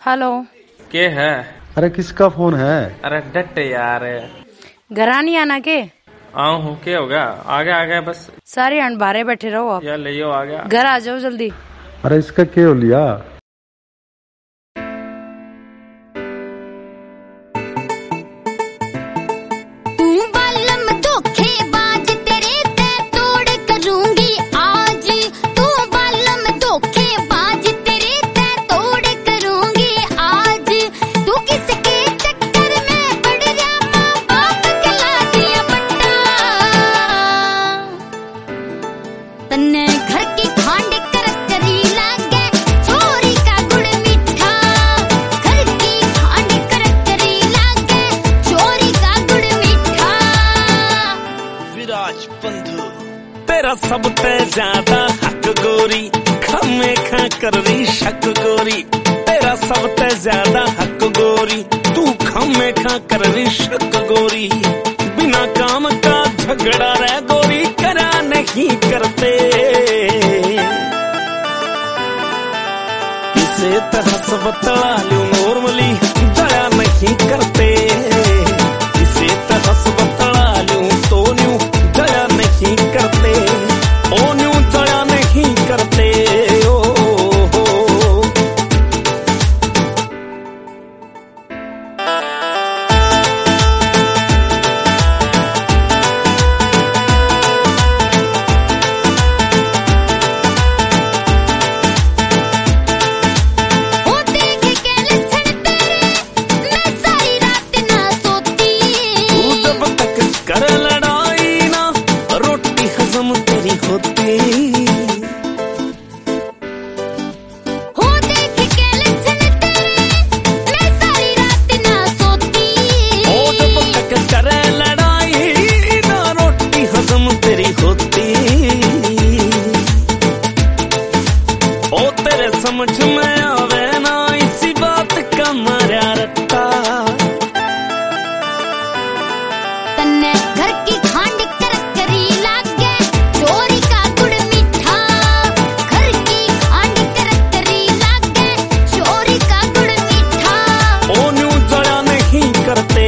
Hello. के है? अरे किसका फोन है? अरे डट यार। घर नहीं आना के? आऊँ हूँ, क्या होगा? आ गया बस। सारे अन बारे बैठे रहो आप। यार ले आ गया। घर आ जाओ जल्दी। अरे इसका क्या हो लिया? तेरा सब ते ज्यादा हक गोरी, खमे खा कर रही शक गोरी। तेरा सब ते ज्यादा हक गोरी, तू खमे खा कर रही शक गोरी। बिना काम का झगड़ा रह गोरी, करा नहीं करते। किसे तरह बतला लू नॉर्मली, दया नहीं करते। किसे तरह बतला लू तो न्यू दया नहीं करते। ओ न्यू दया नहीं करते। समझ में आवे ना इसी बात का मारा रट्टा। तन्ने घर की खांड करकरी लागे, चोरी का गुड़ मीठा। घर की खांड करकरी लागे, चोरी का गुड़ मीठा। ओ न्यू दया नहीं करते।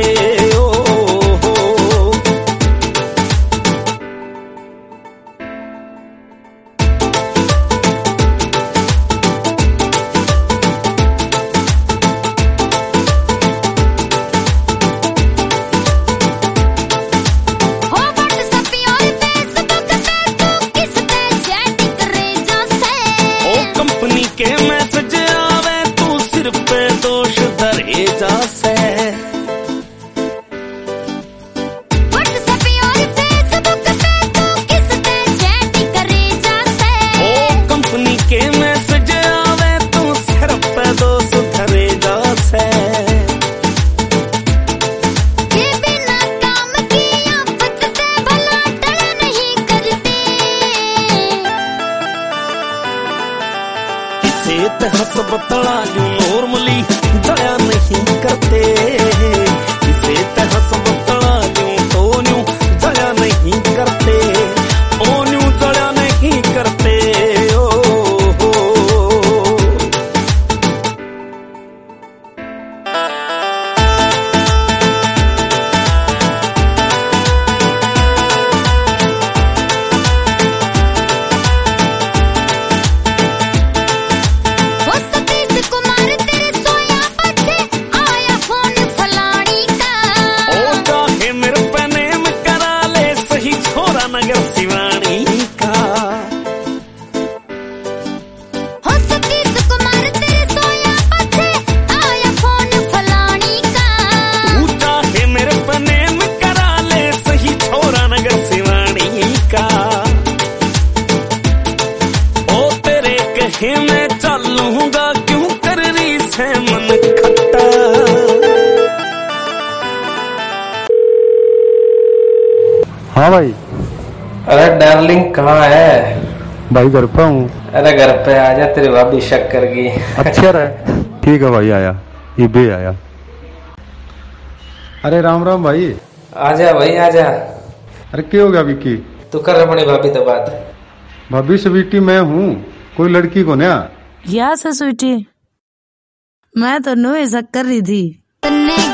के मैसेज आवे तू सिर पे दोष धरे जा से। व्हाट्सएप और फेसबुक पे तू किस पे चैट करे जा से। ओ कंपनी के मैसेज आवे तू सिर पे दोष धरे जा से। ये बिना काम की आफत से भला टल नहीं करते। हंस बतला लू नॉर्मली, दया नहीं करते। इसे हंस बतला लू तो न्यू दया नहीं करते। ओ न्यू दया नहीं करते। नगर शिवानी का हो सतीश कुमार तेरे सोया पछे आया फोन फलानी का। तू चाहे मेरे पने में करा ले सही छोरा नगर शिवानी का। ओ तेरे कहे मैं चलूंगा क्यों कर रही से मन खट्टा। हाँ भाई। अरे डार्लिंग कहाँ है? भाई घर पे हूँ। अरे घर पे आजा, तेरी भाभी शक कर गई। अच्छा रहे। ठीक है भाई, आया ये भी आया। अरे राम राम भाई। आजा भाई आजा। अरे क्या हो गया विक्की? तू कर अपनी भाभी तो बात। भाभी स्वीटी मैं हूँ, कोई लड़की को ना? या स्वीटी मैं तो नो ऐसा कर रही थी। तन्ने